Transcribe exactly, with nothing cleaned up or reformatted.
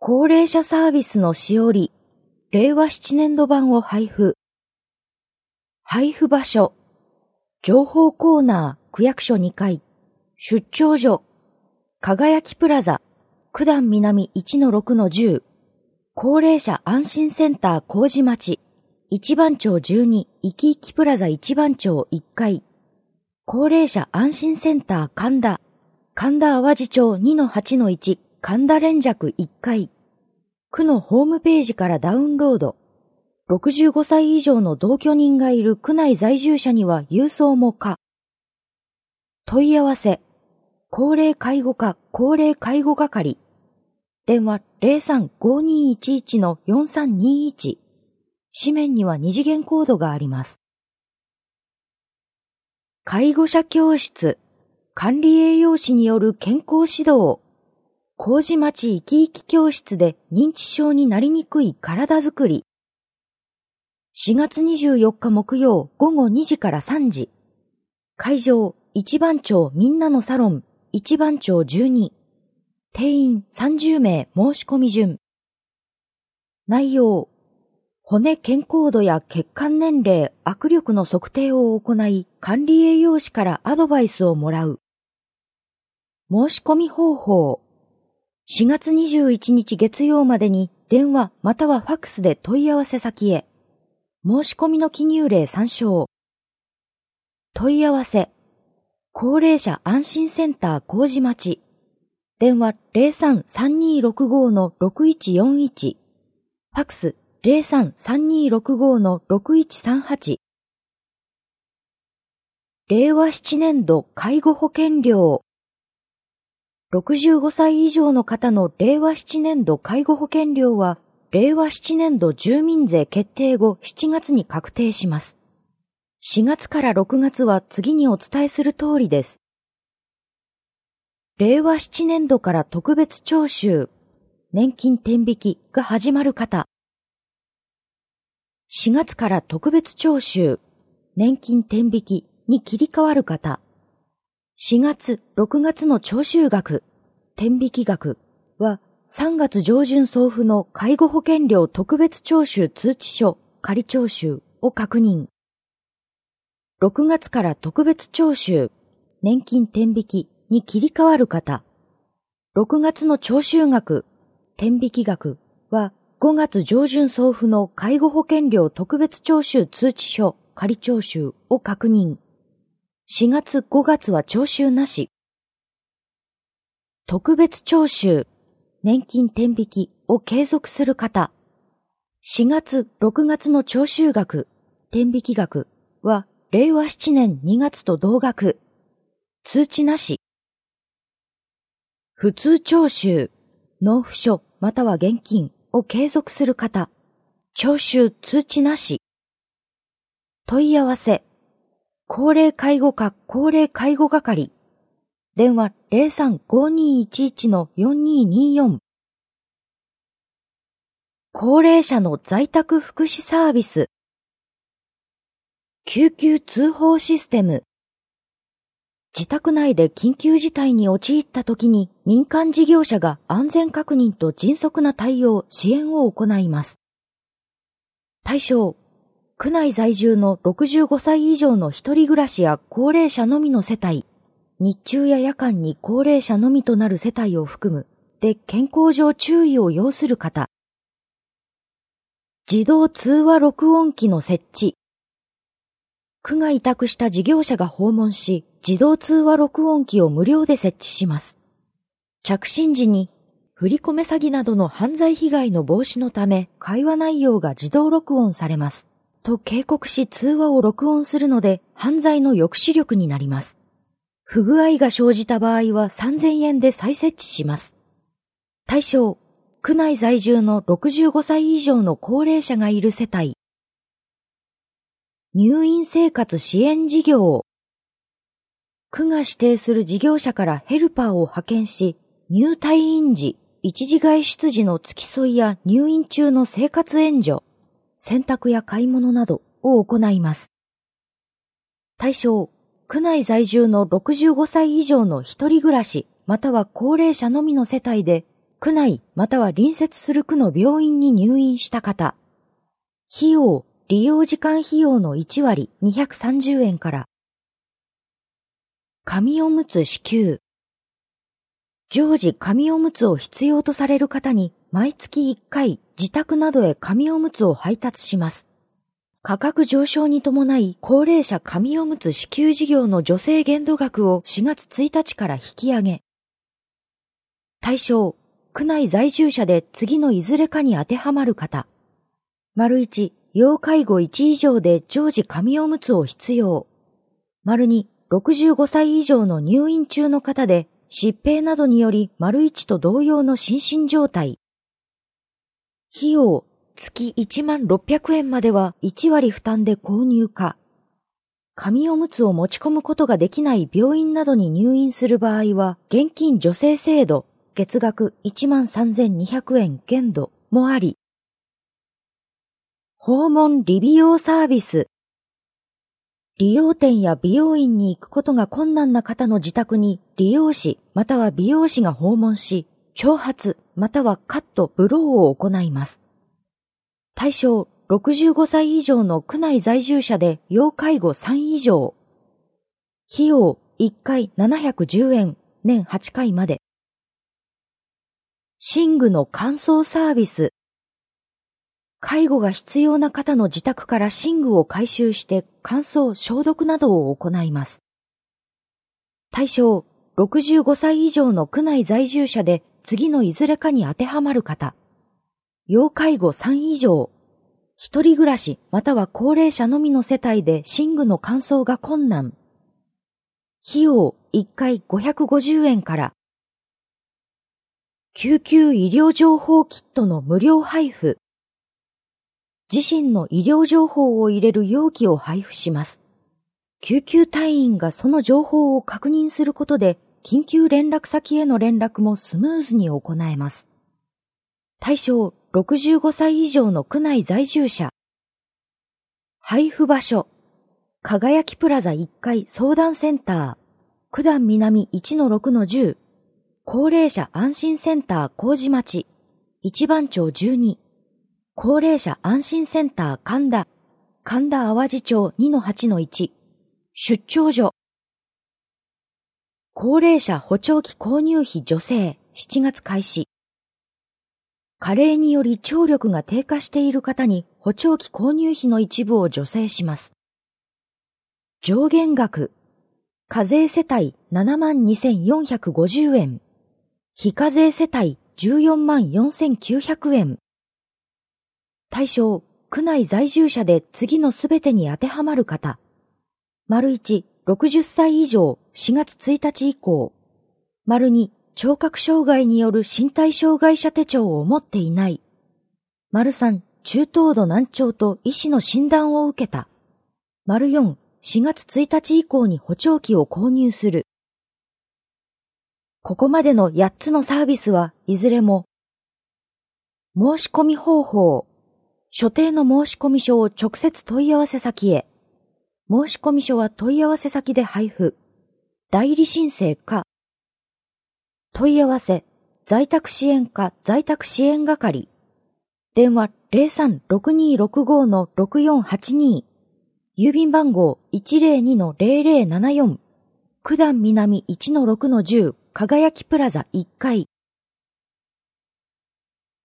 高齢者サービスのしおり、れいわななねんど版を配布。配布場所、情報コーナー区役所にかい、出張所、輝きプラザ、九段南 いちのろくのじゅう、高齢者安心センター麹町、一番町じゅうに、いきいきプラザ一番町いっかい、高齢者安心センター神田、神田淡路町 にのはちのいち、神田連雀いっかい、区のホームページからダウンロード。ろくじゅうごさい以上の同居人がいる区内在住者には郵送も可。問い合わせ、高齢介護課高齢介護係。電話 ゼロさん ごーにーいちいち のよんさんにーいち。紙面には二次元コードがあります。介護者教室、管理栄養士による健康指導。麹町いきいき教室で認知症になりにくい体づくり。しがつにじゅうよっか木曜ごごにじからさんじ。会場、一番町みんなのサロン、一番町じゅうに。定員さんじゅうめい申し込み順。内容、骨健康度や血管年齢、握力の測定を行い、管理栄養士からアドバイスをもらう。申し込み方法。しがつにじゅういちにち月曜までに電話またはファックスで問い合わせ先へ。申し込みの記入例参照。問い合わせ。高齢者安心センター麹町。電話 ゼロさん さんにーろくご のろくいちよんいち。ファックス ゼロさん さんにーろくご のろくいちさんはち。れいわななねんど介護保険料。ろくじゅうごさい以上の方のれいわななねんど介護保険料は、れいわななねんど住民税決定後しちがつに確定します。しがつからろくがつは次にお伝えする通りです。れいわななねんどから特別徴収、年金天引きが始まる方。しがつから特別徴収、年金天引きに切り替わる方。しがつ、ろくがつの徴収額、天引き額はさんがつ上旬送付の介護保険料特別徴収通知書、仮徴収を確認。ろくがつから特別徴収、年金天引きに切り替わる方。ろくがつの徴収額、天引き額はごがつ上旬送付の介護保険料特別徴収通知書、仮徴収を確認。しがつ、ごがつは徴収なし。特別徴収、年金天引きを継続する方。しがつ、ろくがつの徴収額、天引き額は、れいわななねんにがつと同額。通知なし。普通徴収、納付書または現金を継続する方。徴収通知なし。問い合わせ。高齢介護課高齢介護係。電話 ゼロさん ごーにーいちいち のよんにーにーよん。高齢者の在宅福祉サービス。救急通報システム。自宅内で緊急事態に陥った時に民間事業者が安全確認と迅速な対応、支援を行います。対象。区内在住のろくじゅうごさい以上の一人暮らしや高齢者のみの世帯、日中や夜間に高齢者のみとなる世帯を含む、で健康上注意を要する方。自動通話録音機の設置。区が委託した事業者が訪問し、自動通話録音機を無料で設置します。着信時に、振り込め詐欺などの犯罪被害の防止のため、会話内容が自動録音されます。と警告し通話を録音するので犯罪の抑止力になります。不具合が生じた場合はさんぜんえんで再設置します。対象、区内在住のろくじゅうごさい以上の高齢者がいる世帯。入院生活支援事業。区が指定する事業者からヘルパーを派遣し、入退院時、一時外出時の付き添いや入院中の生活援助、洗濯や買い物などを行います。対象、区内在住のろくじゅうごさい以上の一人暮らしまたは高齢者のみの世帯で区内または隣接する区の病院に入院した方。費用、利用時間費用のいちわりにひゃくさんじゅうえんから。紙おむつ支給。常時紙おむつを必要とされる方に毎月いっかい自宅などへ紙おむつを配達します。価格上昇に伴い高齢者紙おむつ支給事業の助成限度額をしがつついたちから引き上げ。対象、区内在住者で次のいずれかに当てはまる方。丸いち、要介護いち以上で常時紙おむつを必要。丸に、ろくじゅうごさい以上の入院中の方で疾病などにより丸いちと同様の心身状態。費用、月いちまんろっぴゃくえんまではいちわり負担で購入か。紙おむつを持ち込むことができない病院などに入院する場合は、現金助成制度、月額いちまんさんぜんにひゃくえん限度もあり。訪問理美容サービス。理容店や美容院に行くことが困難な方の自宅に理容師または美容師が訪問し、長髪またはカット、ブローを行います。対象、ろくじゅうごさい以上の区内在住者で要介護さん以上。費用いっかいななひゃくじゅうえん、年はちかいまで。寝具の乾燥サービス。介護が必要な方の自宅から寝具を回収して乾燥、消毒などを行います。対象、ろくじゅうごさい以上の区内在住者で次のいずれかに当てはまる方。要介護さん以上。一人暮らしまたは高齢者のみの世帯で寝具の乾燥が困難。費用いっかいごひゃくごじゅうえんから。救急医療情報キットの無料配布。自身の医療情報を入れる容器を配布します。救急隊員がその情報を確認することで、緊急連絡先への連絡もスムーズに行えます。対象、ろくじゅうごさい以上の区内在住者。配布場所、輝きプラザいっかい相談センター、九段南 いちのろくのじゅう、高齢者安心センター麹町、一番町じゅうに、高齢者安心センター神田、神田淡路町 にのはちのいち、出張所。高齢者補聴器購入費助成、しちがつ開始。加齢により聴力が低下している方に補聴器購入費の一部を助成します。上限額、課税世帯ななまんにせんよんひゃくごじゅうえん、非課税世帯じゅうよんまんよんせんきゅうひゃくえん。対象、区内在住者で次のすべてに当てはまる方。丸いち、ろくじゅっさい以上しがつついたち以降。丸に、聴覚障害による身体障害者手帳を持っていない。丸さん、中等度難聴と医師の診断を受けた。丸よん、しがつついたち以降に補聴器を購入する。ここまでのやっつのサービスはいずれも、申し込み方法、所定の申込書を直接問い合わせ先へ。申込書は問い合わせ先で配布。代理申請か。問い合わせ、在宅支援課在宅支援係。電話 ゼロさんろくにーろくごのろくよんはちに。郵便番号 いちゼロにのゼロゼロななよん。九段南 いちのろくのじゅう輝きプラザいっかい。